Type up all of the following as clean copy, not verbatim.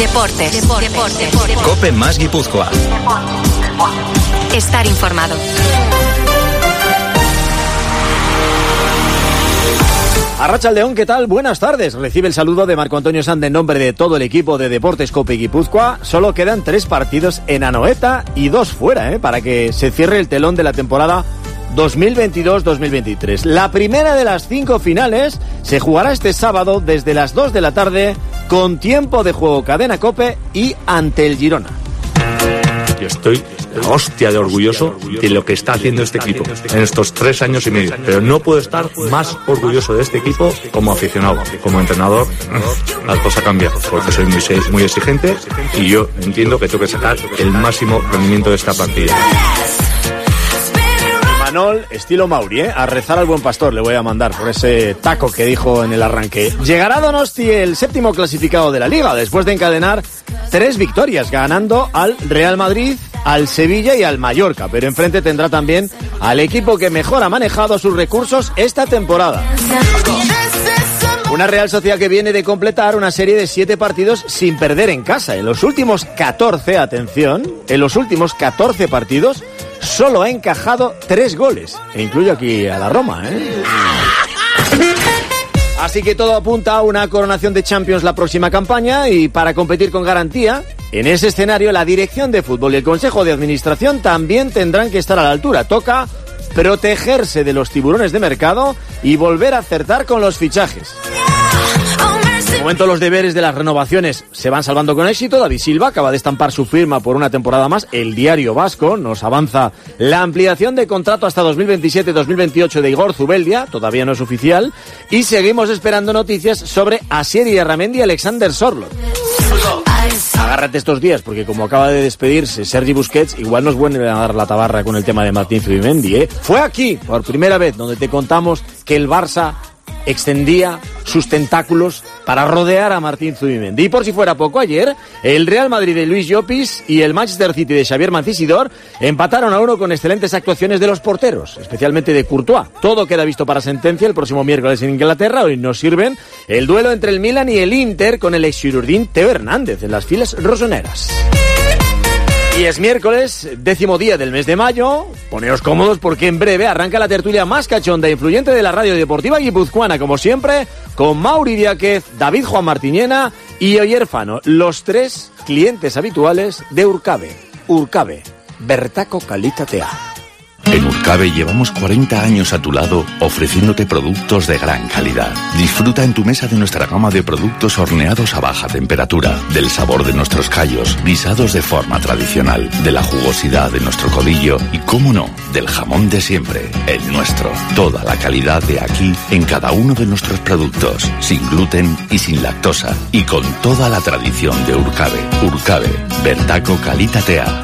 Deportes. COPE más Guipúzcoa. Estar informado. Arratsaldeon, ¿qué tal? Buenas tardes. Recibe el saludo de Marco Antonio Sand en nombre de todo el equipo de Deportes COPE Guipúzcoa. Solo quedan 3 partidos en Anoeta y 2 fuera, para que se cierre el telón de la temporada 2022-2023. La primera de las 5 finales se jugará este sábado desde las 2 de la tarde con tiempo de juego Cadena COPE y ante el Girona. Yo estoy la hostia de orgulloso de lo que está haciendo este equipo en estos 3 años y medio. Pero no puedo estar más orgulloso de este equipo como aficionado. Como entrenador, las cosas cambian, porque soy muy exigente y yo entiendo que tengo que sacar el máximo rendimiento de esta partida. Manol, estilo Mauri, a rezar al buen pastor le voy a mandar por ese taco que dijo en el arranque. Llegará Donosti, el 7º clasificado de la Liga, después de encadenar 3 victorias, ganando al Real Madrid, al Sevilla y al Mallorca, pero enfrente tendrá también al equipo que mejor ha manejado sus recursos esta temporada. Una Real Sociedad que viene de completar una serie de 7 partidos sin perder en casa. En los últimos 14, atención, en los últimos 14 partidos solo ha encajado 3 goles. E incluyo aquí a la Roma, Así que todo apunta a una coronación de Champions la próxima campaña y para competir con garantía, en ese escenario la dirección de fútbol y el Consejo de Administración también tendrán que estar a la altura. Toca protegerse de los tiburones de mercado y volver a acertar con los fichajes. De momento los deberes de las renovaciones se van salvando con éxito. David Silva acaba de estampar su firma por una temporada más. El Diario Vasco nos avanza la ampliación de contrato hasta 2027-2028 de Igor Zubeldia, todavía no es oficial, y seguimos esperando noticias sobre Asier Arramendi y Alexander Sorloth. Agárrate estos días, porque como acaba de despedirse Sergi Busquets, igual nos vuelven a dar la tabarra con el tema de Martín Zubimendi, Fue aquí, por primera vez, donde te contamos que el Barça extendía sus tentáculos para rodear a Martín Zubimendi. Y por si fuera poco, ayer el Real Madrid de Luis Llopis y el Manchester City de Xavier Mancisidor empataron a 1 con excelentes actuaciones de los porteros, especialmente de Courtois. Todo queda visto para sentencia el próximo miércoles en Inglaterra. Hoy nos sirven el duelo entre el Milan y el Inter con el exchirurdín Teo Hernández en las filas rosoneras. Y es miércoles, 10º día del mes de mayo. Poneos cómodos porque en breve arranca la tertulia más cachonda e influyente de la radio deportiva guipuzcoana, como siempre, con Mauri Diáquez, David Juan Martiñena y Oyer Fano, los 3 clientes habituales de Urcabe. Urcabe, Bertaco Kalitatea. En Urcabe llevamos 40 años a tu lado ofreciéndote productos de gran calidad. Disfruta en tu mesa de nuestra gama de productos horneados a baja temperatura, del sabor de nuestros callos, guisados de forma tradicional, de la jugosidad de nuestro codillo y, cómo no, del jamón de siempre, el nuestro. Toda la calidad de aquí en cada uno de nuestros productos, sin gluten y sin lactosa, y con toda la tradición de Urcabe. Urcabe, Bertaco Kalitatea.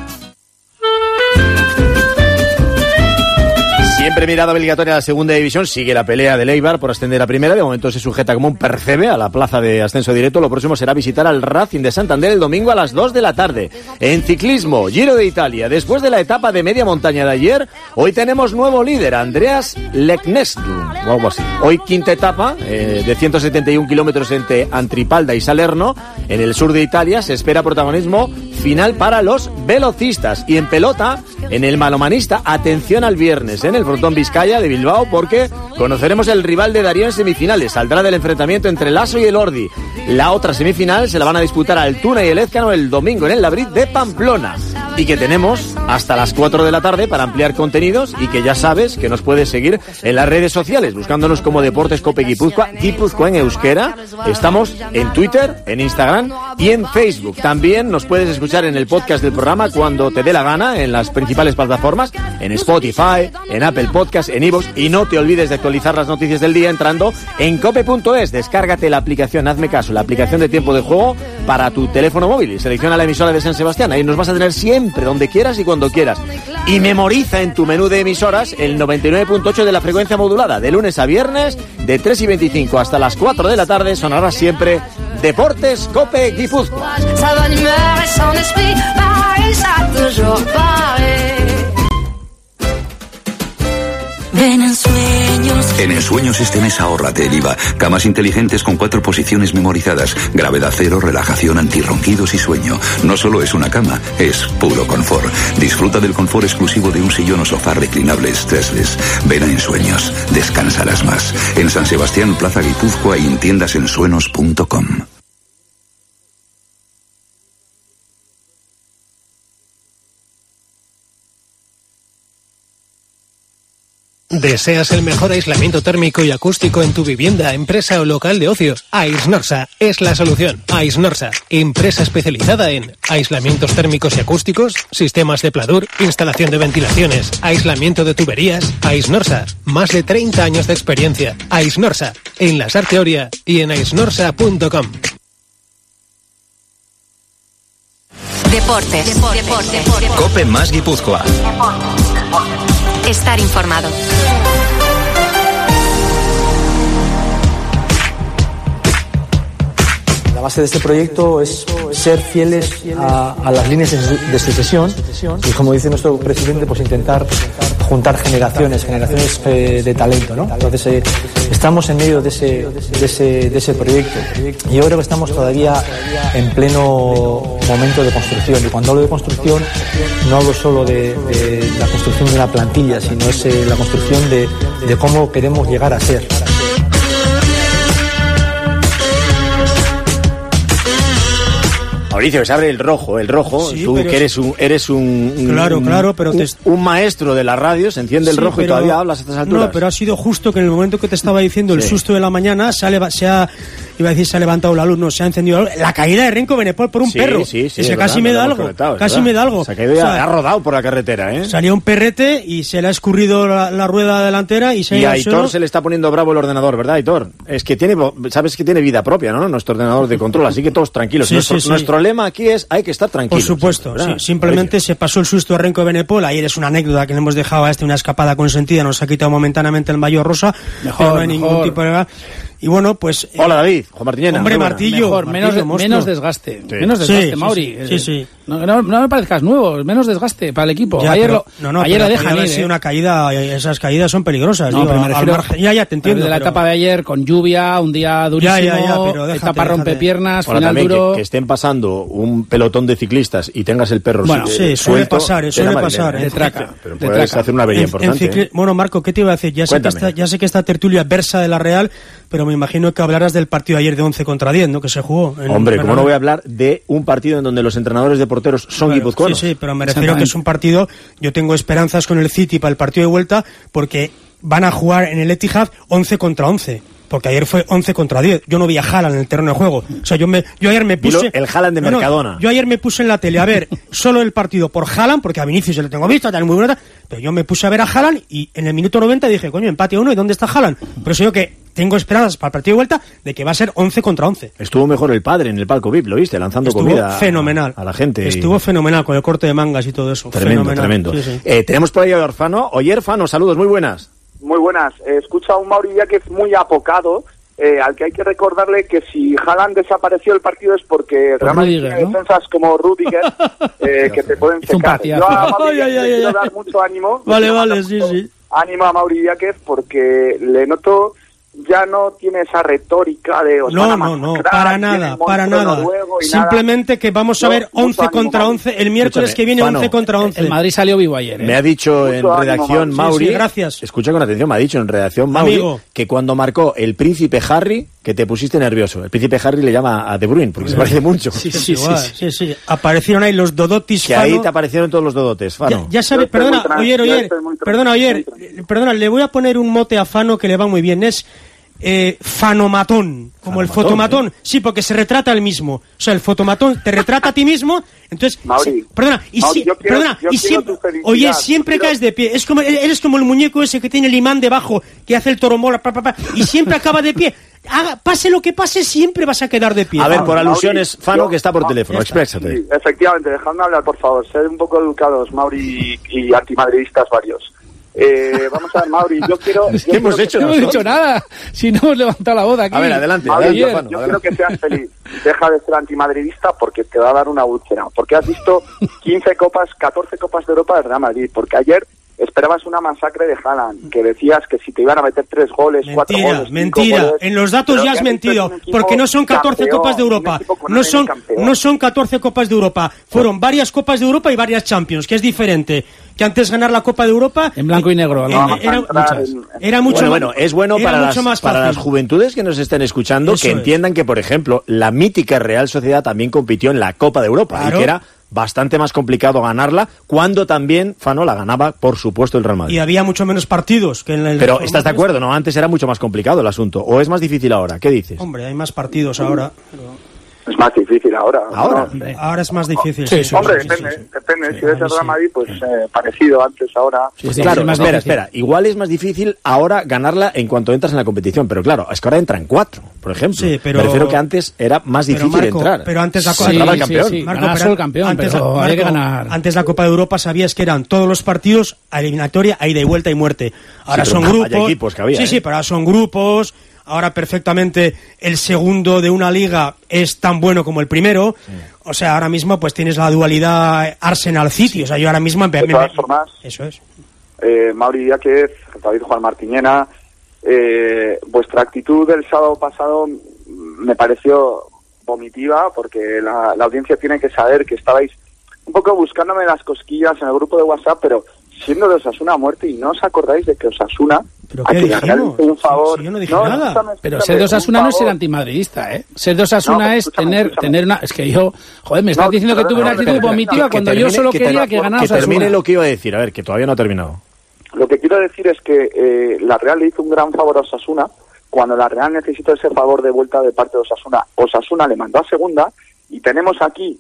Siempre mirada obligatoria a la segunda división, sigue la pelea del Eibar por ascender a primera. De momento se sujeta como un percebe a la plaza de ascenso directo. Lo próximo será visitar al Racing de Santander el domingo a las 2 de la tarde. En ciclismo, Giro de Italia. Después de la etapa de media montaña de ayer, hoy tenemos nuevo líder, Andreas Leknesdum, o algo así. Hoy quinta etapa de 171 kilómetros entre Antripalda y Salerno. En el sur de Italia se espera protagonismo final para los velocistas. Y en pelota, en el malomanista, atención al viernes, en el Frontón Vizcaya de Bilbao, porque conoceremos el rival de Darío en semifinales. Saldrá del enfrentamiento entre el Lasso y el Ordi. La otra semifinal se la van a disputar Altuna y el Ézcano el domingo en el Labrit de Pamplona. Y que tenemos hasta las 4 de la tarde para ampliar contenidos, y que ya sabes que nos puedes seguir en las redes sociales, buscándonos como Deportes COPE Guipúzcoa, Guipúzcoa en euskera. Estamos en Twitter, en Instagram y en Facebook. También nos puedes escuchar en el podcast del programa cuando te dé la gana, en las principales plataformas, en Spotify, en Apple Podcast, en iVoox, y no te olvides de actualizar las noticias del día entrando en cope.es. Descárgate la aplicación, hazme caso, la aplicación de tiempo de juego para tu teléfono móvil y selecciona la emisora de San Sebastián. Ahí nos vas a tener siempre, donde quieras y cuando quieras. Y memoriza en tu menú de emisoras el 99.8 de la frecuencia modulada. De lunes a viernes, de 3:25 hasta las 4 de la tarde, sonará siempre Deportes COPE Guipúzcoa. Ven en sueños. En Ensueños este mes ahórrate el IVA. Camas inteligentes con 4 posiciones memorizadas. Gravedad cero, relajación, antirronquidos y sueño. No solo es una cama, es puro confort. Disfruta del confort exclusivo de un sillón o sofá reclinable stressless. Ven a Ensueños. Descansarás más. En San Sebastián, Plaza Guipúzcoa y en tiendasensuenos.com. ¿Deseas el mejor aislamiento térmico y acústico en tu vivienda, empresa o local de ocio? Aisnorsa es la solución. Aisnorsa, empresa especializada en aislamientos térmicos y acústicos, sistemas de pladur, instalación de ventilaciones, aislamiento de tuberías. Aisnorsa, más de 30 años de experiencia. Aisnorsa, en la Sarteoria y en aisnorsa.com. Deportes. Cope más Guipúzcoa. Estar informado. La base de este proyecto es ser fieles a las líneas de sucesión y, como dice nuestro presidente, pues intentar juntar generaciones de talento, ¿no? Entonces estamos en medio de ese proyecto y yo creo que estamos todavía en pleno momento de construcción, y cuando hablo de construcción no hablo solo de la construcción de una plantilla, sino es la construcción de cómo queremos llegar a ser. Mauricio, que se abre el rojo, sí, tú que eres un claro, pero un maestro de la radio, se enciende el rojo y todavía hablas a estas alturas. No, pero ha sido justo que en el momento que te estaba diciendo el susto de la mañana se ha levantado la luz, no, se ha encendido la luz. La caída de Renko Benepol por un perro. Sí, Casi me da algo. Se ha caído, ha rodado por la carretera, ¿eh? Salía un perrete y se le ha escurrido la rueda delantera y se ha ido a Aitor se le está poniendo bravo el ordenador, ¿verdad, Aitor? Es que sabes que tiene vida propia, ¿no? Nuestro ordenador de control, así que todos tranquilos. Nuestro lema aquí es hay que estar tranquilos. Por supuesto, simplemente se pasó el susto a Renko Benepol. Ayer es una anécdota que le hemos dejado a una escapada consentida, nos ha quitado momentáneamente el maillot rosa, pero no hay ningún tipo de... Y bueno, pues... Hola, David, Juan Martillena. Hombre, Martillo. Menos desgaste. Menos desgaste, Mauri. Sí. No me parezcas nuevo, menos desgaste para el equipo. Ya, ayer la dejan ir. Una caída, esas caídas son peligrosas. No, pero me refiero ya te entiendo. De la etapa de ayer, con lluvia, un día durísimo, pero etapa rompepiernas, final también duro... Que estén pasando un pelotón de ciclistas y tengas el perro suele pasar. De traca. Pero puedes hacer una avería importante. Bueno, Marco, ¿qué te iba a decir? Ya sé que esta tertulia versa de la Real, pero me imagino que hablarás del partido de ayer de 11 contra 10, ¿no? Que se jugó. Hombre, ¿cómo no voy a hablar de un partido en donde los entrenadores de porteros son guipuzcoanos? Sí, pero me refiero que es un partido, yo tengo esperanzas con el City para el partido de vuelta, porque van a jugar en el Etihad 11 contra 11. Porque ayer fue 11 contra 10. Yo no vi a Haaland en el terreno de juego. O sea, yo ayer me puse... El Haaland de Mercadona. Yo ayer me puse en la tele a ver solo el partido por Haaland, porque a Vinicius se lo tengo visto, tal, muy buena, pero yo me puse a ver a Haaland y en el minuto 90 dije, coño, empate 1, ¿y dónde está Haaland? Por eso yo que tengo esperanzas para el partido de vuelta de que va a ser 11 contra 11. Estuvo mejor el padre en el palco VIP, ¿lo viste? Lanzando comida fenomenal a la gente. Estuvo fenomenal con el corte de mangas y todo eso. Tremendo. Sí. Tenemos por ahí a Orfano. Oye, Orfano, saludos, muy buenas. Muy buenas. Escucha a un Mauri que es muy apocado, al que hay que recordarle que si Haaland desapareció el partido es porque Real Madrid tiene defensas como Rudiger que te pueden secar. Yo a Mauri quiero dar mucho ánimo. Vale, sí. Ánimo a Mauri Víquez porque le noto ya no tiene esa retórica de... No, para nada. Simplemente que vamos a ver 11 contra 11, el miércoles que viene 11 contra 11. El Madrid salió vivo ayer. Me ha dicho en redacción Mauri, gracias. Escucha con atención, me ha dicho en redacción Mauri, que cuando marcó el príncipe Harry, que te pusiste nervioso. El príncipe Harry le llama a De Bruyne, porque se parece mucho. Sí. Aparecieron ahí los dodotis, que Fano. Ahí te aparecieron todos los dodotes, Fano. Ya sabes, perdona, le voy a poner un mote a Fano que le va muy bien, es fanomatón, como el fotomatón. Sí, porque se retrata él mismo. O sea, el fotomatón te retrata a ti mismo. Entonces, Mauri, siempre caes de pie. Eres como el muñeco ese que tiene el imán debajo, que hace el toromola, y siempre acaba de pie. Pase lo que pase, siempre vas a quedar de pie. A ver, por alusiones, Fano, que está por teléfono, exprésate. Sí, efectivamente, dejadme hablar, por favor. Sed un poco educados, Mauri y antimadridistas varios. Vamos a ver, Mauri, yo quiero... No hemos dicho nada, si no hemos levantado la voz aquí. A ver, adelante. Mauri, yo quiero que seas feliz. Deja de ser antimadridista porque te va a dar una úlcera. Porque has visto 14 copas de Europa del Real Madrid. Porque ayer esperabas una masacre de Haaland, que decías que si te iban a meter 3 goles, 4 goles... Mentira, goles, en los datos ya has mentido, porque no son 14 Copas de Europa, no son 14 Copas de Europa, fueron varias Copas de Europa y varias Champions, que es diferente, que antes ganar la Copa de Europa... En blanco y negro. Era mucho bueno, es bueno para las juventudes que nos estén escuchando, que entiendan que, por ejemplo, la mítica Real Sociedad también compitió en la Copa de Europa, y que era bastante más complicado ganarla, cuando también Fano la ganaba, por supuesto, el Real Madrid. Y había mucho menos partidos que en el... Pero ¿estás de acuerdo? No, antes era mucho más complicado el asunto. ¿O es más difícil ahora? ¿Qué dices? Hombre, hay más partidos ahora. Es más difícil ahora. Ahora es más difícil. Hombre, depende. Si eres el Real Madrid, pues parecido antes, ahora. Claro, espera. Igual es más difícil ahora ganarla en cuanto entras en la competición. Pero claro, es que ahora entran 4, por ejemplo. Sí, pero... Me refiero que antes era más difícil entrar. Pero antes la Copa... el campeón. Sí, Marco, el campeón, pero hay que ganar. Antes la Copa de Europa sabías que eran todos los partidos a eliminatoria, a ida y vuelta y muerte. Ahora son grupos. Equipos que había, pero ahora son grupos. Ahora perfectamente el segundo de una liga es tan bueno como el primero. O sea, ahora mismo pues tienes la dualidad Arsenal-City. O sea, yo ahora mismo... De todas formas, eso es. Mauri Díaz, David Juan Martiñena, vuestra actitud del sábado pasado me pareció vomitiva, porque la audiencia tiene que saber que estabais un poco buscándome las cosquillas en el grupo de WhatsApp, pero siendo de Osasuna a muerte, y no os acordáis de que Osasuna... ¿Pero qué dijimos? Un favor. Si yo no dije nada. Escúchame, pero ser de Osasuna no es ser antimadridista, ¿eh? Ser de Osasuna es tener una... Es que yo... Joder, me estás diciendo que tuve una actitud vomitiva cuando yo solo quería que ganara Osasuna. Que termine lo que iba a decir, a ver, que todavía no ha terminado. Lo que quiero decir es que la Real le hizo un gran favor a Osasuna cuando la Real necesitó ese favor de vuelta de parte de Osasuna. Osasuna le mandó a segunda y tenemos aquí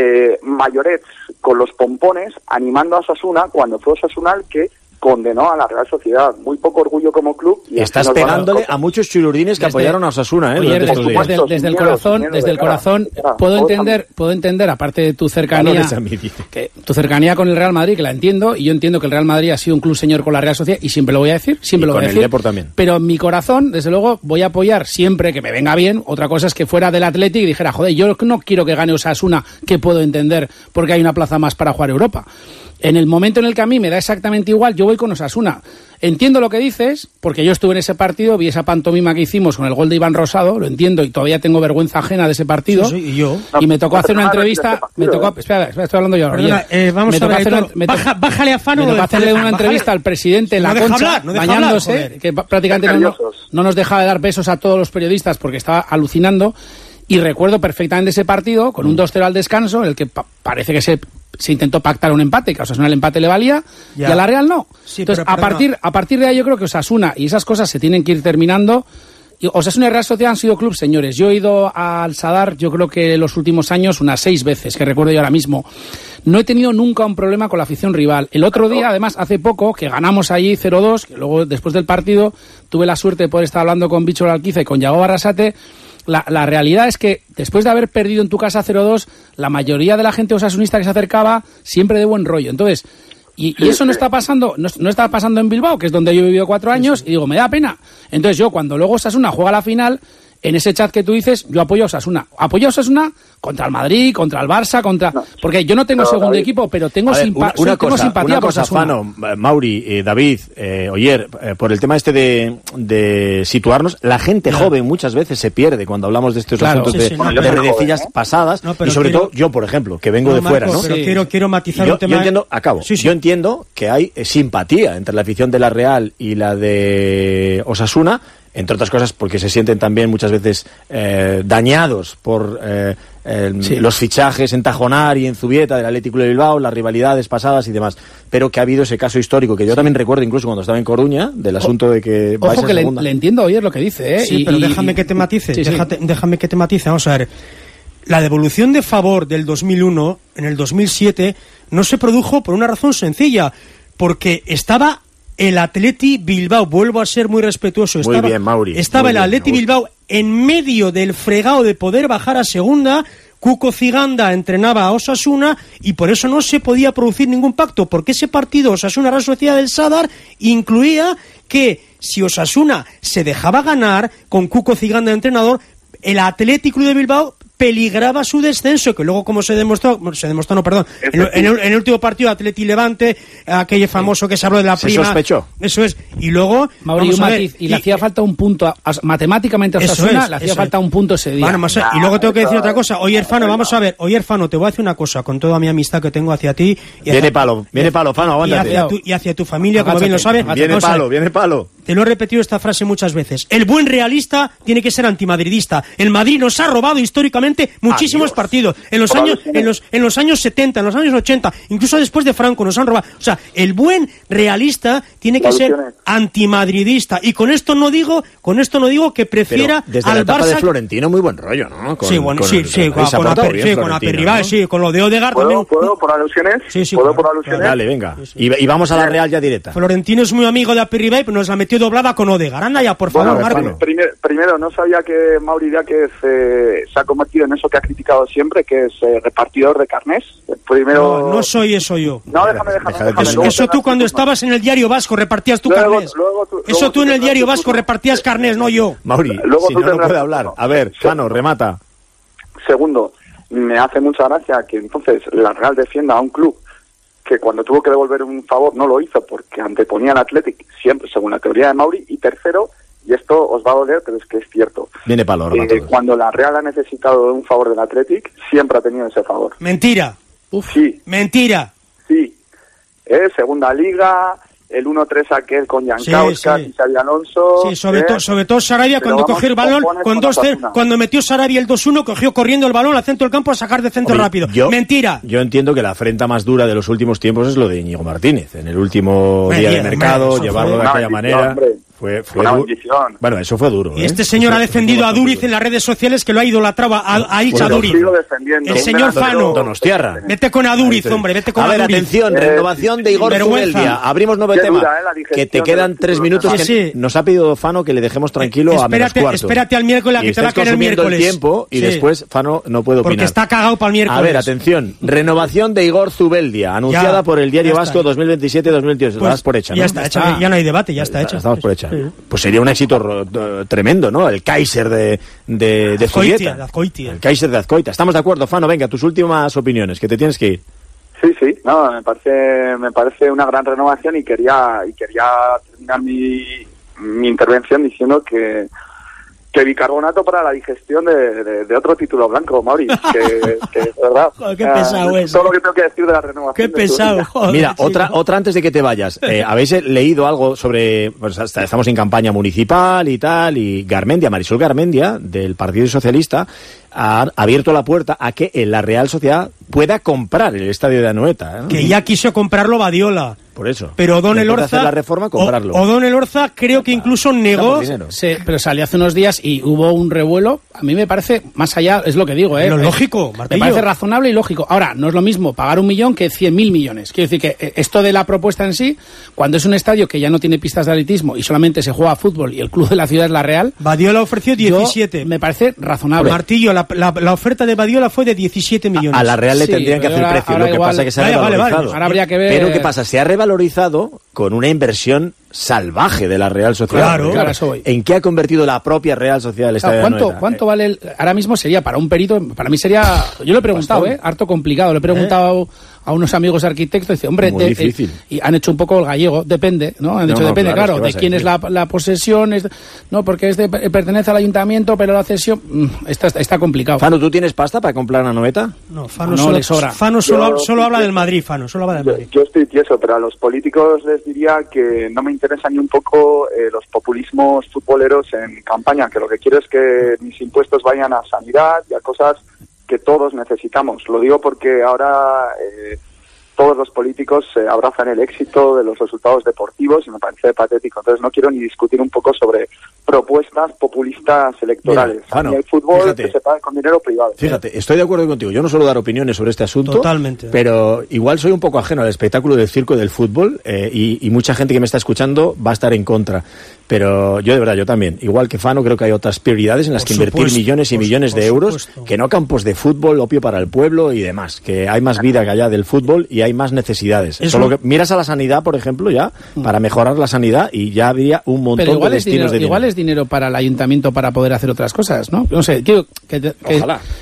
Mayorets con los pompones animando a Osasuna cuando fue Osasuna el que condenó a la Real Sociedad. Muy poco orgullo como club. Y estás pegándole a muchos chilurdines que apoyaron a Osasuna, ¿eh? Oye, desde el corazón puedo entender, aparte de tu cercanía, que tu cercanía con el Real Madrid, que la entiendo, y yo entiendo que el Real Madrid ha sido un club señor con la Real Sociedad, y siempre lo voy a decir, también. Pero en mi corazón, desde luego, voy a apoyar siempre que me venga bien. Otra cosa es que fuera del Athletic y dijera, joder, yo no quiero que gane Osasuna, que puedo entender, porque hay una plaza más para jugar Europa. En el momento en el que a mí me da exactamente igual, yo voy con Osasuna. Entiendo lo que dices, porque yo estuve en ese partido, vi esa pantomima que hicimos con el gol de Iván Rosado, lo entiendo, y todavía tengo vergüenza ajena de ese partido. Sí, y yo. Y me tocó hacer una entrevista, espera, estoy hablando yo ahora. Vamos a ver, bájale a Fano. Me tocó hacerle una entrevista al presidente en la Concha, bañándose, que prácticamente no nos dejaba de dar besos a todos los periodistas porque estaba alucinando. Y recuerdo perfectamente ese partido, con un 2-0 al descanso, en el que parece que se intentó pactar un empate, que a Osasuna el empate le valía, y a la Real no. Sí, entonces, a partir de ahí yo creo que Osasuna y esas cosas se tienen que ir terminando. Y Osasuna y Real Sociedad han sido clubes, señores. Yo he ido al Sadar, yo creo que en los últimos años, unas 6 veces, que recuerdo yo ahora mismo. No he tenido nunca un problema con la afición rival. El otro día, además, hace poco, que ganamos allí 0-2, que luego, después del partido, tuve la suerte de poder estar hablando con Bicho Alquiza y con Yago Barrasate. La realidad es que después de haber perdido en tu casa 0-2, la mayoría de la gente osasunista que se acercaba siempre de buen rollo. Entonces, y eso no está pasando, no está pasando en Bilbao, que es donde yo he vivido 4 años, y digo, me da pena. Entonces yo, cuando luego Osasuna juega la final, en ese chat que tú dices, yo apoyo a Osasuna. Apoyo a Osasuna contra el Madrid, contra el Barça, porque yo no tengo segundo equipo, pero tengo simpatía por Osasuna. Fano, Mauri, David, Oyer, por el tema de situarnos, la gente joven muchas veces se pierde cuando hablamos de estos asuntos de redecillas pasadas, y sobre todo yo, por ejemplo, que vengo de fuera, ¿no? Pero quiero matizar un tema. Yo entiendo que hay simpatía entre la afición de la Real y la de Osasuna, entre otras cosas porque se sienten también muchas veces dañados por los fichajes en Tajonar y en Zubieta del Atlético de Bilbao, las rivalidades pasadas y demás, pero que ha habido ese caso histórico que yo también recuerdo incluso cuando estaba en Coruña, del asunto de que ojo que le entiendo oír lo que dice, ¿eh? Sí, pero déjame que te matice, déjame que te matice, vamos a ver. La devolución de favor del 2001 en el 2007 no se produjo por una razón sencilla, porque estaba el Athletic Bilbao, vuelvo a ser muy respetuoso. Muy bien, Mauri. Estaba el Athletic Bilbao en medio del fregado de poder bajar a segunda. Cuco Ciganda entrenaba a Osasuna y por eso no se podía producir ningún pacto, porque ese partido Osasuna-Real Sociedad del Sadar incluía que si Osasuna se dejaba ganar con Cuco Ciganda de entrenador, el Athletic Club de Bilbao peligraba su descenso, que luego como se demostró en el último partido Atleti Levante, aquel famoso que se habló de la prima. Se sospechó. Eso es. Y luego... Mauri, un matiz, y le hacía falta un punto, matemáticamente a Osasuna le hacía falta un punto ese día. Bueno, y luego tengo que decir otra cosa. Oye, Fano, vamos a ver. Oye, Fano, te voy a decir una cosa, con toda mi amistad que tengo hacia ti. Viene palo, Fano, aguántate. Y hacia tu familia, como bien lo sabes. Viene palo. Te lo he repetido esta frase muchas veces. El buen realista tiene que ser antimadridista. El Madrid nos ha robado históricamente muchísimos partidos. En los años 70, en los años 80, incluso después de Franco nos han robado. O sea, el buen realista tiene que ser antimadridista. Y con esto no digo que prefiera desde al la etapa Barça. De Florentino muy buen rollo, ¿no? Con Aperribay, sí, con lo de Odegaard también. ¿Puedo por alusiones? Sí, ¿Puedo por alusiones? Dale, venga. Y vamos a la Real ya directa. Florentino es muy amigo de Aperribay, pero nos la metió doblada con Odegaard. Anda ya, por favor, Marco. Primero, no sabía que Mauri Díaz se ha convertido en eso que ha criticado siempre, que es repartidor de carnés. Primero... No soy eso yo. No, déjame. Eso tú cuando estabas en el Diario Vasco repartías tu carnés. Eso tú en el Diario Vasco repartías carnés, no yo. Mauri, si no puede hablar. A ver, Fano, remata. Segundo, me hace mucha gracia que entonces la Real defienda a un club que cuando tuvo que devolver un favor no lo hizo porque anteponía al Athletic, siempre según la teoría de Mauri. Y tercero, y esto os va a doler, pero es que es cierto. Viene palo, cuando la Real ha necesitado un favor del Athletic, siempre ha tenido ese favor. Mentira. Sí. Mentira. Sí. Segunda Liga, el 1-3 aquel con Jankowska y Xabi Alonso. Sí, sobre todo Sarabia cuando cogió el balón, con 2-0, cuando metió Sarabia el 2-1, cogió corriendo el balón al centro del campo a sacar de centro rápido. Mentira. Yo entiendo que la afrenta más dura de los últimos tiempos es lo de Íñigo Martínez. En el último día de mercado, llevarlo de aquella manera. Fue bueno, eso fue duro. Y este señor ha defendido a Duriz en las redes sociales, que lo ha idolatrado a Icha Duriz. El señor Fano. Donostiarra. Vete con Aduriz, hombre, vete con Aduriz. A ver, atención, renovación de Igor Zubeldia. Abrimos nuevo tema. Que te quedan 3 minutos. Que nos ha pedido Fano que le dejemos tranquilo a menos cuarto. Espérate al miércoles, que te va a caer el miércoles. El tiempo y después Fano no puede opinar. Porque está cagado para el miércoles. A ver, atención. Renovación de Igor Zubeldia, anunciada por el Diario Vasco 2027-2028. Lo das por hecha, ¿no? Ya está hecha, ya no hay debate, ya está hecha. Estamos por hecha. Pues sería un éxito tremendo, ¿no? El Kaiser de Zubieta. El Kaiser de Azcoita. Estamos de acuerdo, Fano. Venga, tus últimas opiniones, que te tienes que ir. Sí, no, me parece una gran renovación y quería terminar mi intervención diciendo que bicarbonato para la digestión de otro título blanco, Mauri, que es verdad. Joder, qué pesado es. Todo lo que tengo que decir de la renovación. Qué pesado, joder. Mira, otra antes de que te vayas. ¿Habéis leído algo sobre, pues estamos en campaña municipal y tal, y Marisol Garmendia, del Partido Socialista, ha abierto la puerta a que la Real Sociedad pueda comprar el estadio de Anoeta, ¿no? Que ya quiso comprarlo Badiola. Por eso. Pero Don Elorza, la reforma, comprarlo. O Don Elorza creo que incluso negó. Sí, pero salió hace unos días y hubo un revuelo. A mí me parece, más allá, es lo que digo, Lo lógico, Martillo. Me parece razonable y lógico. Ahora, no es lo mismo pagar 1 millón que 100.000 millones. Quiero decir que esto de la propuesta en sí, cuando es un estadio que ya no tiene pistas de atletismo y solamente se juega a fútbol y el club de la ciudad es la Real. Badiola ofreció 17. Me parece razonable. Martillo, la oferta de Badiola fue de 17 millones. A la Real le tendrían que hacer precio. Lo que pasa es que se ha revalorizado. Ahora habría que ver. Pero ¿qué pasa? Se ha revalorizado con una inversión salvaje de la Real Sociedad. Claro, eso voy. ¿En qué ha convertido la propia Real Sociedad el estadio de Anoeta? ¿Cuánto vale? Ahora mismo sería para un perito, para mí sería, yo lo he preguntado, harto complicado, le he preguntado a unos amigos arquitectos, dice, hombre, y han hecho un poco el gallego, depende, ¿no? Han dicho, depende, claro, de quién es la posesión, no, porque pertenece al ayuntamiento, pero la cesión, está complicado. Fano, ¿tú tienes pasta para comprar Anoeta? No, Fano le sobra. Fano solo habla del Madrid, Yo estoy tieso, pero a los políticos les diría que no me interesa ni un poco los populismos futboleros en campaña, que lo que quiero es que mis impuestos vayan a sanidad y a cosas que todos necesitamos. Lo digo porque ahora todos los políticos abrazan el éxito de los resultados deportivos y me parece patético. Entonces no quiero ni discutir un poco sobre propuestas populistas electorales. Mira, y el fútbol que se paga con dinero privado. Fíjate, estoy de acuerdo contigo. Yo no suelo dar opiniones sobre este asunto. Totalmente. Pero igual soy un poco ajeno al espectáculo del circo y del fútbol y mucha gente que me está escuchando va a estar en contra. Pero yo de verdad, yo también, igual que Fano, creo que hay otras prioridades en las que invertir millones y millones de euros, que no campos de fútbol, opio para el pueblo y demás, que hay más vida que allá del fútbol y hay más necesidades. Solo que miras a la sanidad, por ejemplo, ya, para mejorar la sanidad y ya habría un montón de destinos de dinero. Igual es dinero para el ayuntamiento para poder hacer otras cosas, ¿no? No sé,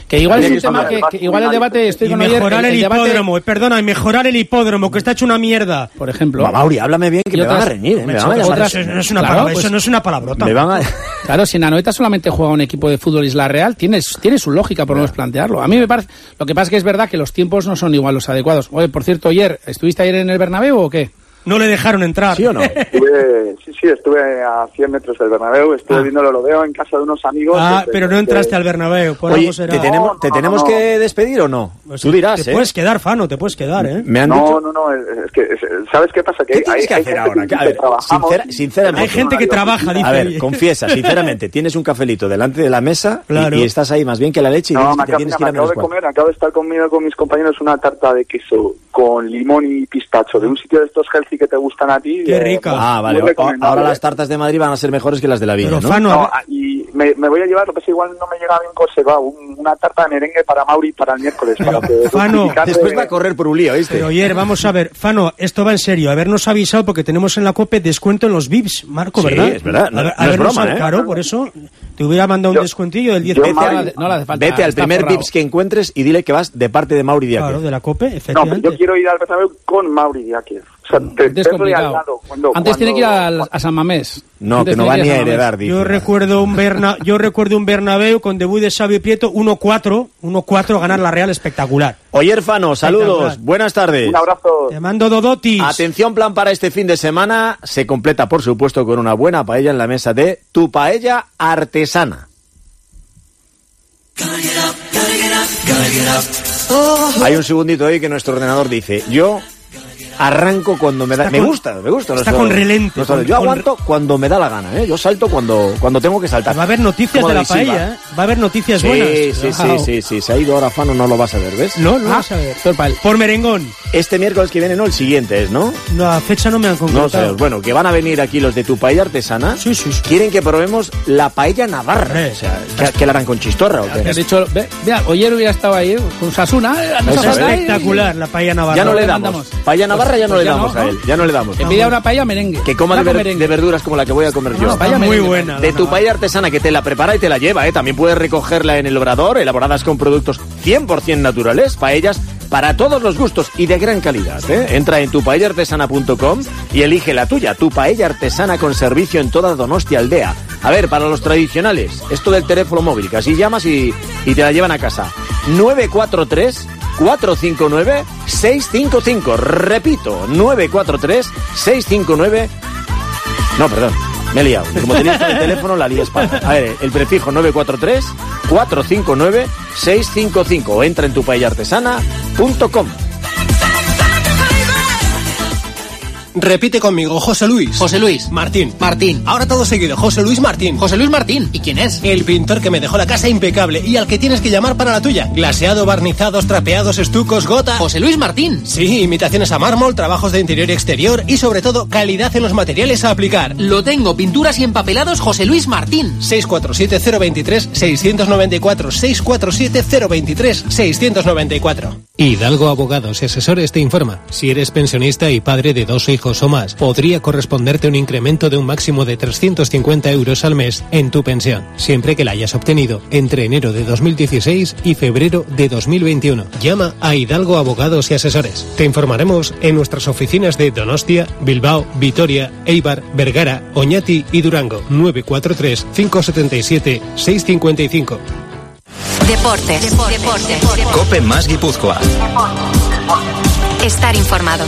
Que igual es un tema que igual el debate estoy con mejorar el hipódromo, perdona, y mejorar el hipódromo, que está hecho una mierda. Por ejemplo. Mauri, háblame bien, que me van a reñir, me van a llamar. Eso no es una palabrota. Claro, si en Anoeta solamente juega un equipo de fútbol Isla Real, tiene su lógica por no plantearlo. A mí me parece, lo que pasa es que es verdad que los tiempos no son igual los adecuados. Oye, por cierto, ¿estuviste ayer en el Bernabéu o qué? ¿No le dejaron entrar? ¿Sí o no? Estuve a 100 metros del Bernabéu, estuve viéndolo, lo veo en casa de unos amigos. Pero no entraste al Bernabéu. Oye, ¿te tenemos que despedir o no? Pues tú dirás, Te puedes quedar, Fano, te puedes quedar, ¿eh? No, es que, ¿sabes qué pasa? ¿Qué tienes que hacer ahora? Sinceramente. Hay gente que trabaja, dice. A ver, confiesa, sinceramente, tienes un cafelito delante de la mesa y estás ahí más bien que la leche y tienes que ir a menos cuatro. Acabo de estar comiendo con mis compañeros una tarta de queso con limón y pistacho de un sitio de estos healthy que te gustan a ti. Qué rica. Vale. Ahora las tartas de Madrid van a ser mejores que las de la Viña, ¿no? No, y me voy a llevar, lo que es igual no me llega bien conservado, una tarta de merengue para Mauri para el miércoles. Fano, después va a correr por un lío, ¿viste? Pero oye, vamos a ver, Fano, esto va en serio. Habernos avisado porque tenemos en la COPE descuento en los VIPs, Marco, ¿verdad? Sí, es verdad. No es broma, Claro, por eso te hubiera mandado un descuentillo del 10%. Vete al primer VIPs que encuentres y dile que vas de parte de Mauri Diáquez. Claro, de la COPE, efectivamente. No, yo quiero ir al Bernabéu con Mauri Diáquez. O sea, es complicado. Antes tiene que ir a San Mamés. No, que no va ni a heredar. Yo recuerdo un Bernabéu con debut de Xavi Prieto, 1-4 ganar la Real, espectacular. Oye, Fano, saludos, buenas tardes. Un abrazo. Te mando dodotis. Atención, plan para este fin de semana. Se completa, por supuesto, con una buena paella en la mesa de Tu Paella Artesana. Hay un segundito ahí que nuestro ordenador dice, yo arranco cuando me da... Me gusta. Está con relente. Yo aguanto cuando me da la gana, ¿eh? Yo salto cuando tengo que saltar. Va a haber noticias de la paella, ¿eh? Va a haber noticias buenas. Sí. Se ha ido ahora Fano, no lo vas a ver, ¿ves? No vas a ver. Por merengón. Este miércoles que viene, no, el siguiente es, ¿no? La fecha no me han concretado. No sabes. Bueno, que van a venir aquí los de Tu Paella Artesana. Sí. Quieren que probemos la paella navarra. O sea, ¿que la harán con chistorra o qué? De hecho, vea, ayer hubiera estado ahí con Sasuna. Es espectacular la paella navarra. Ya no le damos. Paella navarra ya no le damos a él. Ya no le damos. Que pida una paella merengue. Que coma de verduras como la que voy a comer yo. Paella muy buena. De Tu Paella Artesana, que te la prepara y te la lleva, ¿eh? También puedes recogerla en el obrador, elaboradas con productos 100% naturales, paellas para todos los gustos y de gran calidad, ¿eh? Entra en tupaellartesana.com y elige la tuya, Tu Paella Artesana, con servicio en toda Donostia Aldea. A ver, para los tradicionales, esto del teléfono móvil, que así llamas y te la llevan a casa. 943-459-655. Repito, 943-659... No, perdón, me he liado. Como tenías el teléfono, la lías para. A ver, el prefijo 943-459-655. O entra en tupaellartesana.com. Repite conmigo, José Luis. José Luis. Martín. Martín. Ahora todo seguido, José Luis Martín. José Luis Martín. ¿Y quién es? El pintor que me dejó la casa impecable y al que tienes que llamar para la tuya. Glaseado, barnizados, trapeados, estucos, gota... José Luis Martín. Sí, imitaciones a mármol, trabajos de interior y exterior y sobre todo calidad en los materiales a aplicar. Lo tengo, pinturas y empapelados José Luis Martín. 647-023-694. 647-023-694. Hidalgo Abogados y Asesores te informa. Si eres pensionista y padre de 2 hijos o más, podría corresponderte un incremento de un máximo de 350 euros al mes en tu pensión, siempre que la hayas obtenido entre enero de 2016 y febrero de 2021. Llama a Hidalgo Abogados y Asesores. Te informaremos en nuestras oficinas de Donostia, Bilbao, Vitoria, Eibar, Vergara, Oñati y Durango. 943 577 655. Deportes. Cope más Guipúzcoa. Estar informado.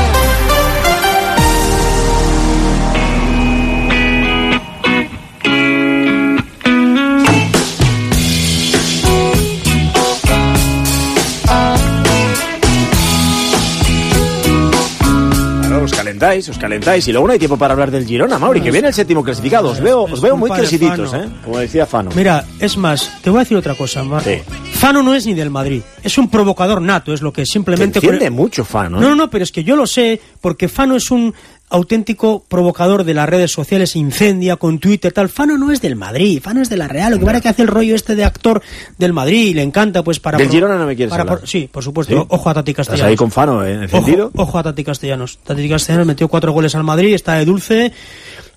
Os calentáis y luego no hay tiempo para hablar del Girona, Mauri, que viene el 7º clasificado. Os veo muy creciditos, como decía Fano. Mira, es más, te voy a decir otra cosa, Marco. Sí. Fano no es ni del Madrid, es un provocador nato, es lo que simplemente... Te entiende mucho Fano. No, pero es que yo lo sé, porque Fano es un auténtico provocador de las redes sociales, incendia con Twitter, tal. Fano no es del Madrid, Fano es de la Real, lo que pasa que hace el rollo este de actor del Madrid y le encanta, pues para... ¿Del Girona no me quieres hablar? Sí, por supuesto, ¿sí? Ojo a Tati Castellanos. ¿Estás ahí con Fano, encendido? Ojo a Tati Castellanos. Tati Castellanos metió 4 goles al Madrid, está de dulce...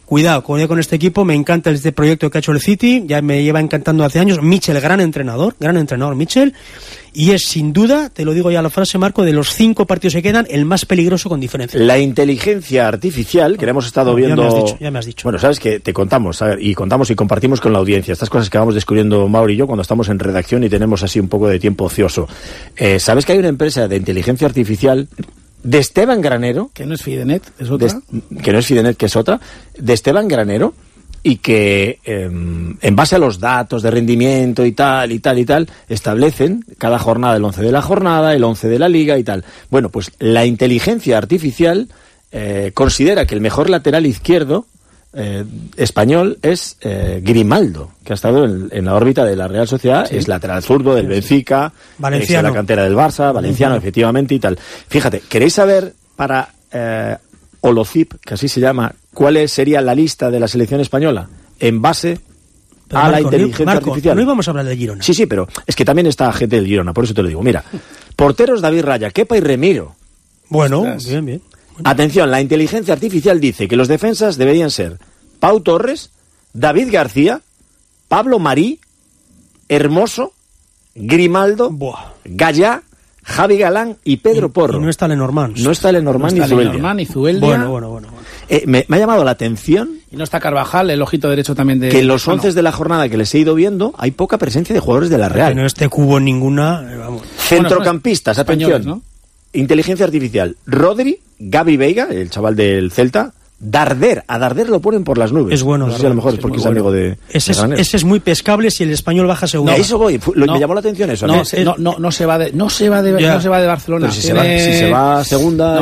Cuidado con este equipo, me encanta este proyecto que ha hecho el City, ya me lleva encantando hace años. Michel, gran entrenador Michel, y es sin duda, te lo digo ya la frase, Marco, de los 5 partidos que quedan, el más peligroso con diferencia. La inteligencia artificial, que hemos estado viendo... Ya me has dicho. Bueno, sabes que te contamos, y compartimos con la audiencia estas cosas que vamos descubriendo Mauri y yo cuando estamos en redacción y tenemos así un poco de tiempo ocioso. ¿Sabes que hay una empresa de inteligencia artificial de Esteban Granero? Que no es Fidenet, es otra. Que no es Fidenet, que es otra. De Esteban Granero, y que en base a los datos de rendimiento y tal, establecen cada jornada el 11 de la jornada, el 11 de la liga y tal. Bueno, pues la inteligencia artificial considera que el mejor lateral izquierdo español es Grimaldo, que ha estado en la órbita de la Real Sociedad, es lateral zurdo del Benfica, valenciano, es de la cantera del Barça, valenciano, efectivamente, y tal. Fíjate, ¿queréis saber para Holocip, que así se llama, cuál sería la lista de la selección española en base a la inteligencia artificial? No íbamos a hablar de Girona. Sí, pero es que también está gente del Girona, por eso te lo digo. Mira, porteros David Raya, Kepa y Remiro. Bueno, bien. Bueno. Atención, la inteligencia artificial dice que los defensas deberían ser Pau Torres, David García, Pablo Marí, Hermoso, Grimaldo, Gallá, Javi Galán y Pedro Porro. Y no está Lenormand. No está Lenormand ni Zubeldia. Bueno. Me ha llamado la atención. Y no está Carvajal, el ojito derecho también de... Que en los 11 de la jornada que les he ido viendo hay poca presencia de jugadores de la Real. Que no esté Cubo en ninguna... Vamos. Centrocampistas, atención. ¿No? Inteligencia artificial. Rodri, Gavi Veiga, el chaval del Celta. Darder, a Darder lo ponen por las nubes. Es bueno. No sé si a lo mejor es porque es amigo de Ese es muy pescable si el español baja segunda. A eso voy, me llamó la atención eso. No se va de Barcelona. Pero si se va a segunda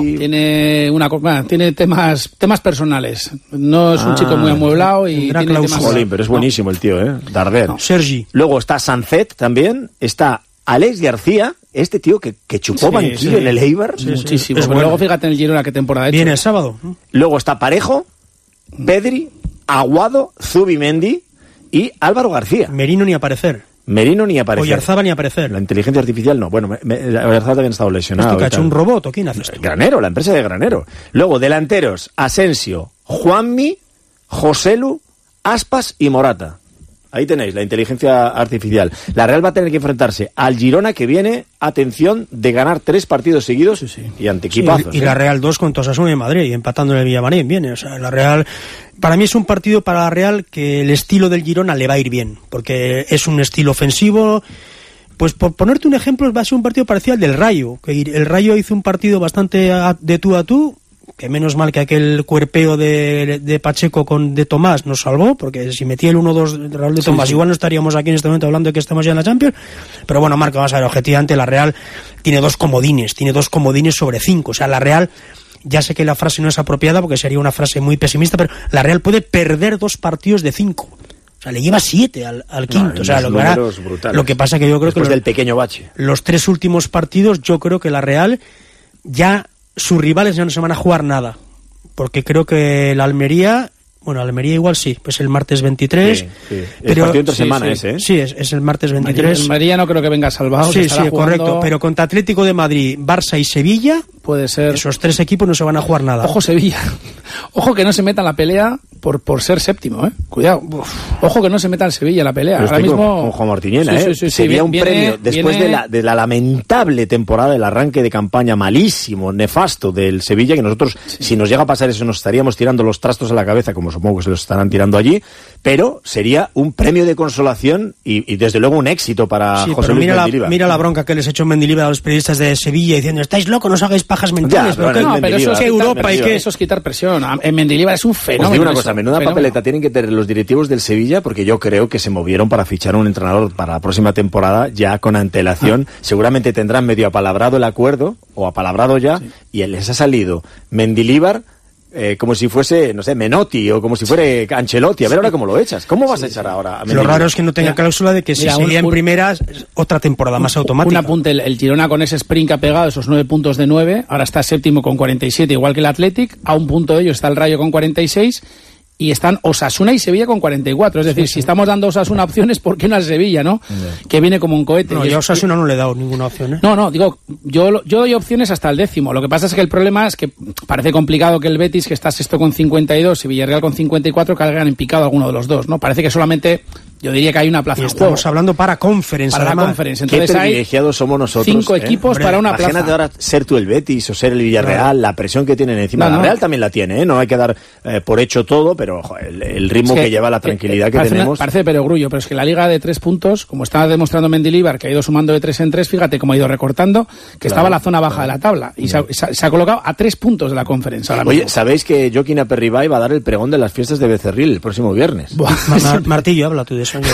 tiene temas personales. No es un chico muy amueblado y tiene temas... Jolín, pero es buenísimo el tío, Darder. Sergi. Luego está Sancet también, está Alex García, este tío que chupó banquillo en el Eibar. Muchísimo. Pero luego fíjate en el Girona qué temporada ha hecho. Viene el sábado. Luego está Parejo, Pedri, Aguado, Zubimendi y Álvaro García. Merino ni aparecer. Oyarzabal ni aparecer. La inteligencia artificial no. Bueno, Oyarzabal también ha estado lesionado. ¿Esto que ha hecho un robot o quién hace esto? Granero, la empresa de Granero. Luego, delanteros, Asensio, Juanmi, Joselu, Aspas y Morata. Ahí tenéis la inteligencia artificial. La Real va a tener que enfrentarse al Girona, que viene, atención, de ganar 3 partidos seguidos y ante equipazos. Y la Real 2 contra Osasuna y Madrid, y empatando en el Villamarín viene. O sea, la Real, para mí es un partido para la Real que el estilo del Girona le va a ir bien, porque es un estilo ofensivo. Pues por ponerte un ejemplo, va a ser un partido parecido al del Rayo, que el Rayo hizo un partido bastante de tú a tú, que menos mal que aquel cuerpeo de Pacheco de Tomás nos salvó, porque si metía el 1-2 de Raúl de Tomás, igual no estaríamos aquí en este momento hablando de que estamos ya en la Champions. Pero bueno, Marco, vamos a ver, objetivamente la Real tiene 2 comodines sobre 5, o sea, la Real, ya sé que la frase no es apropiada porque sería una frase muy pesimista, pero la Real puede perder 2 partidos de 5. O sea, le lleva 7 al quinto. O sea, lo que pasa que yo creo después del pequeño bache. Los 3 últimos partidos, yo creo que la Real ya... Sus rivales ya no se van a jugar nada, porque creo que la Almería igual sí, pues el martes 23. Sí. Pero, el partido entre semana ese, Sí, es el martes 23. Almería no creo que venga salvado. Sí, correcto, pero contra Atlético de Madrid, Barça y Sevilla, puede ser. Esos 3 equipos no se van a jugar nada. Ojo Sevilla, ojo que no se meta en la pelea por ser séptimo, cuidado. Ojo que no se meta en Sevilla en la pelea. Pero ahora mismo con Juan Martiniena, sería un premio después de la lamentable temporada, del arranque de campaña malísimo, nefasto del Sevilla, que nosotros, si nos llega a pasar eso, nos estaríamos tirando los trastos a la cabeza, como supongo que se los estarán tirando allí, pero sería un premio de consolación y desde luego un éxito para José Luis Mendilibar. Mira la bronca que les echó Mendilibar a los periodistas de Sevilla diciendo: estáis locos, no os hagáis pajas mentales. Pero eso es Europa y que eso es quitar presión. En Mendilibar es un fenómeno. Os digo una cosa, menuda papeleta tienen que tener los directivos del Sevilla, porque yo creo que se movieron para fichar un entrenador para la próxima temporada ya con antelación. Seguramente tendrán medio apalabrado el acuerdo, o apalabrado ya, y les ha salido Mendilibar como si fuese, no sé, Menotti, o como si fuera Ancelotti. A ver ahora cómo lo echas. ¿Cómo vas a echar ahora a Mendilibar? Lo raro es que no tenga cláusula de que si seguía en primeras, otra temporada más automática. Un apunte, el Girona con ese sprint que ha pegado, esos 9 puntos de 9, ahora está séptimo con 47, igual que el Athletic, a un punto de ellos está el Rayo con 46, y están Osasuna y Sevilla con 44. Es decir, si estamos dando a Osasuna opciones, ¿por qué no a Sevilla, no? Que viene como un cohete. No, yo a Osasuna no le he dado ninguna opción, ¿eh? No, digo, yo doy opciones hasta el 10º. Lo que pasa es que el problema es que parece complicado que el Betis, que está sexto con 52 y Villarreal con 54, caigan en picado alguno de los dos, ¿no? Parece que solamente... Yo diría que hay una plaza. Estamos hablando para Conference. Para la Conference. Entonces qué privilegiados somos nosotros. 5 equipos para una plaza. Imagínate ahora ser tú el Betis o ser el Villarreal, la presión que tienen encima. La Real también la tiene, ¿eh? No hay que dar por hecho todo, pero el ritmo que lleva, la tranquilidad que tenemos. Parece perogrullo, pero es que la liga de 3 puntos, como estaba demostrando Mendilibar, que ha ido sumando de 3 en 3, fíjate cómo ha ido recortando, que estaba en la zona baja de la tabla. Y se ha colocado a 3 puntos de la Conference. Oye, ¿sabéis que Joaquín Aperribay va a dar el pregón de las fiestas de Becerril el próximo viernes? Martillo, habla tú de eso.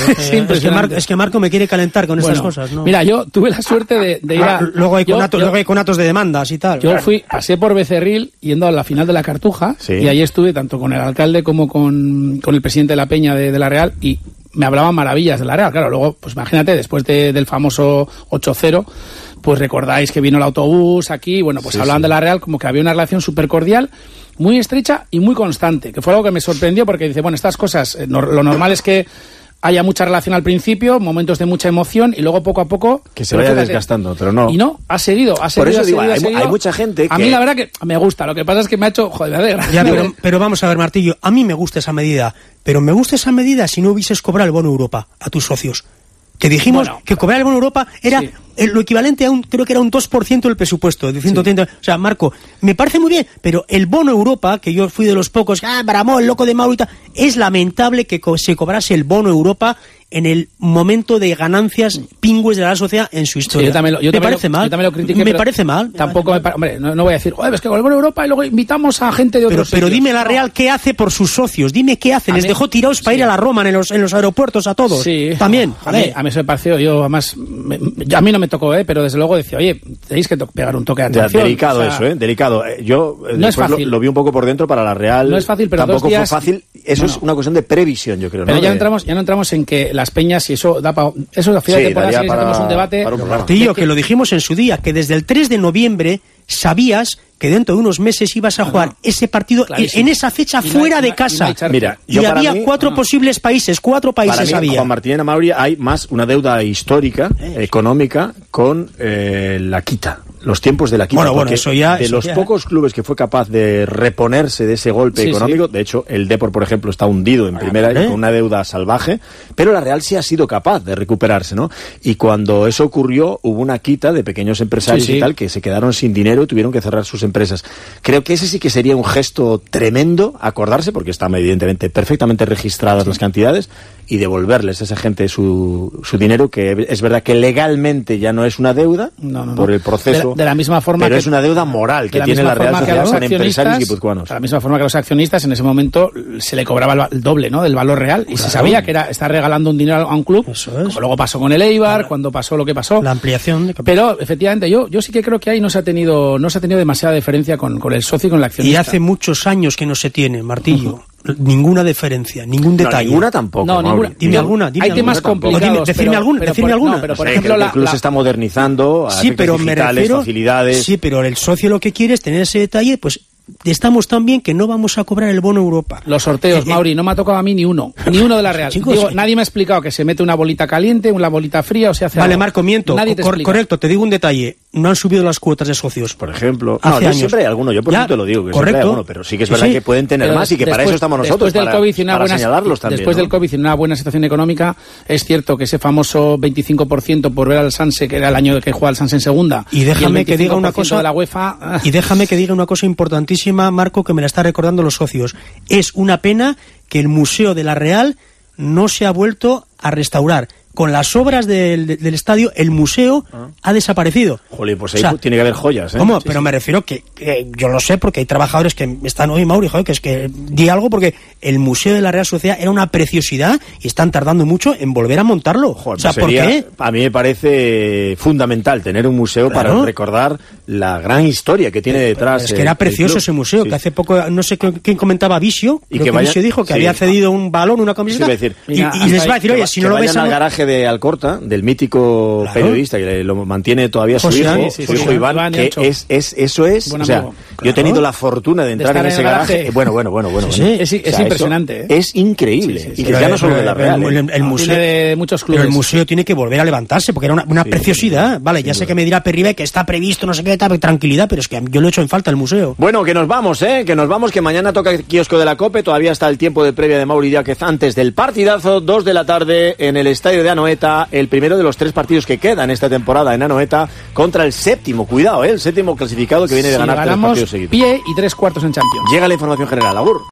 Es que Marco me quiere calentar con estas cosas, ¿no? Mira, yo tuve la suerte de ir a... Luego hay conatos de demandas y tal. Yo pasé por Becerril yendo a la final de la Cartuja, y ahí estuve tanto con el alcalde como con el presidente de la Peña de la Real, y me hablaban maravillas de la Real. Claro, luego, pues imagínate, después del famoso 8-0, pues recordáis que vino el autobús aquí, bueno, pues hablaban de la Real como que había una relación súper cordial, muy estrecha y muy constante, que fue algo que me sorprendió porque dice, bueno, estas cosas, lo normal es que haya mucha relación al principio, momentos de mucha emoción y luego poco a poco... Que se vaya desgastando, pero no. Y no, ha seguido. Por eso digo, hay mucha gente que... A mí la verdad que me gusta, lo que pasa es que me ha hecho... Joder, ya, pero vamos a ver, Martillo, a mí me gusta esa medida, pero me gusta esa medida si no hubieses cobrado el bono Europa a tus socios. Que dijimos que cobrar el bono Europa era lo equivalente a creo que era un 2% del presupuesto, de 130. O sea, Marco, me parece muy bien, pero el bono Europa, que yo fui de los pocos, Baramó, el loco de Maurita, es lamentable que se cobrase el bono Europa en el momento de ganancias pingües de la sociedad en su historia. Sí, me parece mal. Yo también lo critiqué, me parece mal. Tampoco hombre, no voy a decir, es que con el bono Europa y luego invitamos a gente de otros pero dime la Real qué hace por sus socios, dime qué hace. Les dejó tirados para ir a la Roma en los aeropuertos a todos. Sí. También. A mí eso me pareció, yo además, a mí no me tocó, pero desde luego decía, oye, tenéis que pegar un toque de atención. Delicado eso, delicado. Yo no es fácil. Lo vi un poco por dentro para la Real. No es fácil, pero tampoco 2 días... fue fácil. Eso es una cuestión de previsión, yo creo. Pero ya no entramos en que las peñas, y eso da para... Eso al final hacemos un debate... Martillo, que lo dijimos en su día, que desde el 3 de noviembre sabías que dentro de unos meses ibas a jugar ese partido en esa fecha fuera de casa. Mira, y había 4 posibles países, 4 países para mí, había. Juan Martín y Mauri, hay más una deuda histórica, económica, con la Quita. Los tiempos de la Quita. Bueno, eso ya... De los pocos clubes que fue capaz de reponerse de ese golpe económico, de hecho, el Depor, por ejemplo, está hundido en primera con una deuda salvaje, pero la Real sí ha sido capaz de recuperarse, ¿no? Y cuando eso ocurrió, hubo una quita de pequeños empresarios y tal, que se quedaron sin dinero y tuvieron que cerrar sus empresas. Creo que ese sí que sería un gesto tremendo, acordarse, porque están evidentemente perfectamente registradas las cantidades, y devolverles a esa gente su dinero, que es verdad que legalmente ya no es una deuda, por el proceso... De la misma forma pero es una deuda moral que tiene la Real Sociedad con empresarios guipuzcoanos. De la misma forma que a los accionistas en ese momento se le cobraba el doble, ¿no?, del valor real, y se sabía que era estar regalando un dinero a un club, como luego pasó con el Eibar, cuando pasó lo que pasó. La ampliación. Pero efectivamente yo sí que creo que ahí no se ha tenido demasiada diferencia con el socio y con el accionista. Y hace muchos años que no se tiene, Martillo. Ninguna diferencia, ningún detalle. Ninguna tampoco. No, ninguna. Dime alguna. Hay temas complicados. Decirme alguna. Pero por ejemplo, el club se está modernizando, pero digitales, facilidades. Sí, pero el socio lo que quiere es tener ese detalle, pues estamos tan bien que no vamos a cobrar el bono Europa. Los sorteos, Mauri, no me ha tocado a mí ni uno de la Real. Chicos, digo, nadie me ha explicado que se mete una bolita caliente, una bolita fría o se hace Vale, algo. Marco, miento. Correcto, te digo un detalle. No han subido las cuotas de socios. Por ejemplo. Hace años. Siempre hay alguno, yo por eso te lo digo. Que correcto. Hay alguno, pero sí que es verdad que pueden tener más y que para eso estamos nosotros, para señalarlos también. Después del COVID y una buena situación económica, es cierto que ese famoso 25% por ver al Sanse, que era el año que jugaba el Sanse en segunda, y déjame que diga una cosa de la UEFA, y déjame que diga una cosa importantísima, Marco, que me la está recordando los socios. Es una pena que el Museo de la Real no se ha vuelto a restaurar. Con las obras del estadio, el museo ha desaparecido. Jolín, pues ahí tiene que haber joyas, ¿eh? ¿Cómo? Pero me refiero que yo lo sé porque hay trabajadores que están hoy, Mauri, joder, que es que di algo porque el Museo de la Real Sociedad era una preciosidad y están tardando mucho en volver a montarlo. Joder, o sea, ¿por qué? A mí me parece fundamental tener un museo para recordar la gran historia que tiene detrás. Es que era precioso ese museo, que hace poco, no sé quién comentaba, Visio, y que Visio dijo que había cedido un balón, una camiseta, y les va a decir, oye, si no lo ves al garaje homenaje de Alcorta, del mítico periodista, que lo mantiene todavía su hijo Iván, que eso es, o sea, amigo. Yo he tenido la fortuna de entrar en ese garaje. Bueno. Sí, es impresionante. Es increíble. Y que ya no solo de la Real. El museo de muchos clubes. Pero el museo tiene que volver a levantarse, porque era una preciosidad. Vale, ya sé que me dirá Perribe que está previsto, no sé qué, tranquilidad, pero es que yo lo he hecho en falta el museo. Bueno, que nos vamos, que mañana toca el kiosco de la COPE, todavía está el tiempo de previa de Mauri Díaz antes del partidazo, 2 de la tarde en el estadio de Anoeta, el primero de los 3 partidos que quedan esta temporada en Anoeta contra el séptimo, cuidado, el séptimo clasificado que viene de ganar 3 partidos seguidos. Pie y 3 cuartos en Champions. Llega la información general, Agur.